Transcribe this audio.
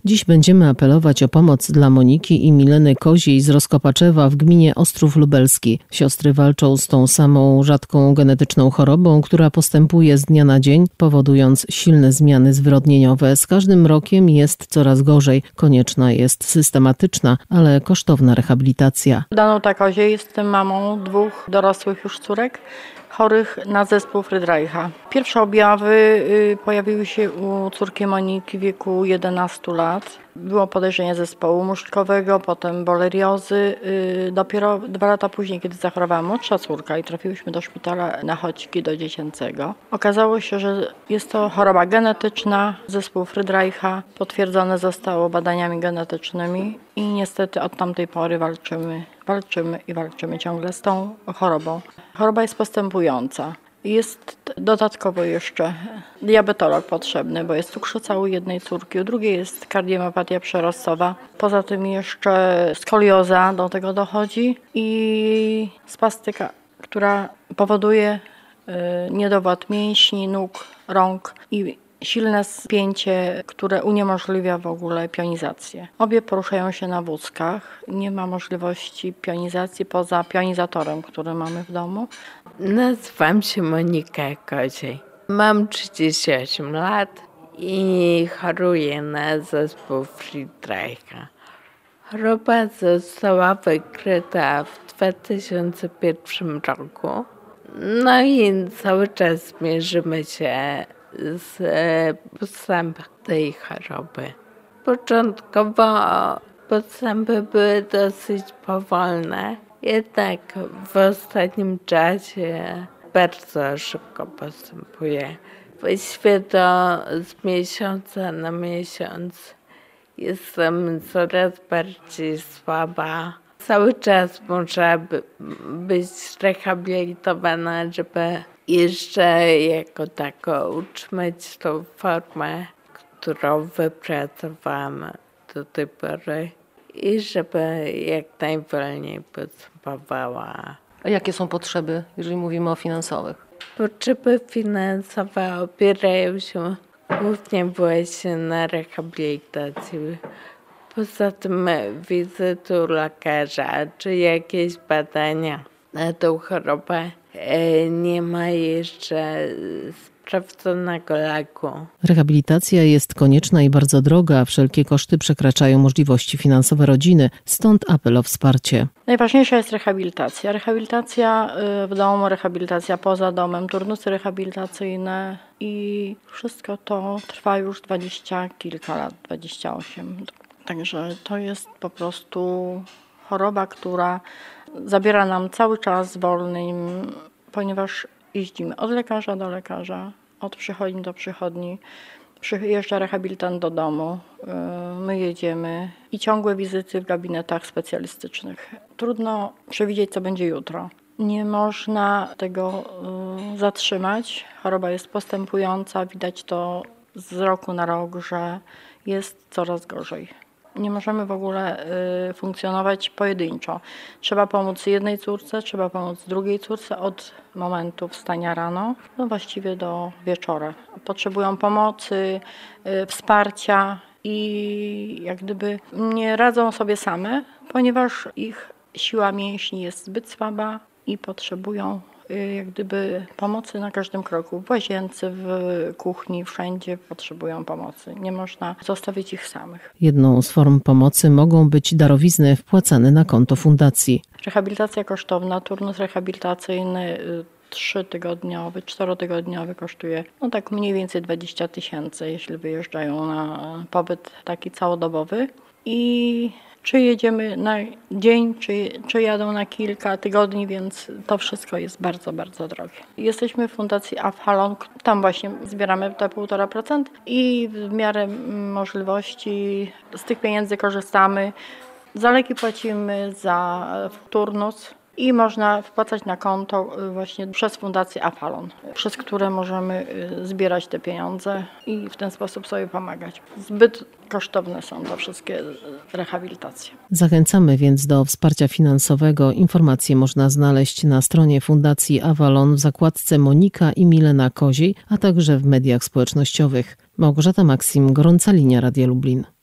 Dziś będziemy apelować o pomoc dla Moniki i Mileny Koziej z Rozkopaczewa w gminie Ostrów Lubelski. Siostry walczą z tą samą rzadką genetyczną chorobą, która postępuje z dnia na dzień, powodując silne zmiany zwyrodnieniowe. Z każdym rokiem jest coraz gorzej. Konieczna jest systematyczna, ale kosztowna rehabilitacja. Danuta Koziej, jestem mamą 2 dorosłych już córek chorych na zespół Friedreicha. Pierwsze objawy pojawiły się u córki Moniki w wieku 11 lat. Było podejrzenie zespołu muszczkowego, potem boleriozy. Dopiero 2 lata później, kiedy zachorowała młodsza córka i trafiłyśmy do szpitala na Chodźki do dziecięcego, okazało się, że jest to choroba genetyczna, zespół Friedreicha. Potwierdzone zostało badaniami genetycznymi i niestety od tamtej pory walczymy ciągle z tą chorobą. Choroba jest postępująca. Jest dodatkowo jeszcze diabetolog potrzebny, bo jest cukrzyca u jednej córki, u drugiej jest kardiomyopatia przerostowa. Poza tym jeszcze skolioza do tego dochodzi i spastyka, która powoduje niedowład mięśni, nóg, rąk i silne spięcie, które uniemożliwia w ogóle pionizację. Obie poruszają się na wózkach. Nie ma możliwości pionizacji poza pionizatorem, który mamy w domu. Nazywam się Monika Koziej. Mam 38 lat i choruję na zespół Friedreicha. Choroba została wykryta w 2001 roku. No i cały czas mierzymy się z postępem tej choroby. Początkowo postępy były dosyć powolne, jednak w ostatnim czasie bardzo szybko postępuje. Właściwie to z miesiąca na miesiąc jestem coraz bardziej słaba. Cały czas muszę być rehabilitowana, żeby jeszcze jako tako utrzymać tą formę, którą wypracowałam do tej pory i żeby jak najwolniej postępowała. A jakie są potrzeby, jeżeli mówimy o finansowych? Potrzeby finansowe opierają się głównie właśnie na rehabilitacji. Poza tym wizyty u lekarza czy jakieś badania na tą chorobę. Nie ma jeszcze sprawdzonego leku. Rehabilitacja jest konieczna i bardzo droga, a wszelkie koszty przekraczają możliwości finansowe rodziny, stąd apel o wsparcie. Najważniejsza jest rehabilitacja. Rehabilitacja w domu, rehabilitacja poza domem, turnusy rehabilitacyjne i wszystko to trwa już 20 kilka lat, 28. Także to jest po prostu choroba, która zabiera nam cały czas wolny, ponieważ jeździmy od lekarza do lekarza, od przychodni do przychodni. Przyjeżdża rehabilitant do domu, my jedziemy i ciągłe wizyty w gabinetach specjalistycznych. Trudno przewidzieć, co będzie jutro. Nie można tego zatrzymać. Choroba jest postępująca, widać to z roku na rok, że jest coraz gorzej. Nie możemy w ogóle funkcjonować pojedynczo. Trzeba pomóc jednej córce, trzeba pomóc drugiej córce od momentu wstania rano, właściwie do wieczora. Potrzebują pomocy, wsparcia i jak gdyby nie radzą sobie same, ponieważ ich siła mięśni jest zbyt słaba i potrzebują jak gdyby pomocy na każdym kroku. W łazience, w kuchni, wszędzie potrzebują pomocy. Nie można zostawić ich samych. Jedną z form pomocy mogą być darowizny wpłacane na konto fundacji. Rehabilitacja kosztowna, turnus rehabilitacyjny 3-tygodniowy, 4-tygodniowy kosztuje tak mniej więcej 20 000, jeśli wyjeżdżają na pobyt taki całodobowy. I czy jedziemy na dzień, czy jadą na kilka tygodni, więc to wszystko jest bardzo, bardzo drogie. Jesteśmy w Fundacji Afalon, tam właśnie zbieramy te 1,5% i w miarę możliwości z tych pieniędzy korzystamy. Za leki płacimy, za turnus i można wpłacać na konto właśnie przez Fundację Afalon, przez które możemy zbierać te pieniądze i w ten sposób sobie pomagać. Zbyt kosztowne są to wszystkie rehabilitacje. Zachęcamy więc do wsparcia finansowego. Informacje można znaleźć na stronie Fundacji Avalon w zakładce Monika i Milena Koziej, a także w mediach społecznościowych. Małgorzata Maksim, Gorąca Linia Radia Lublin.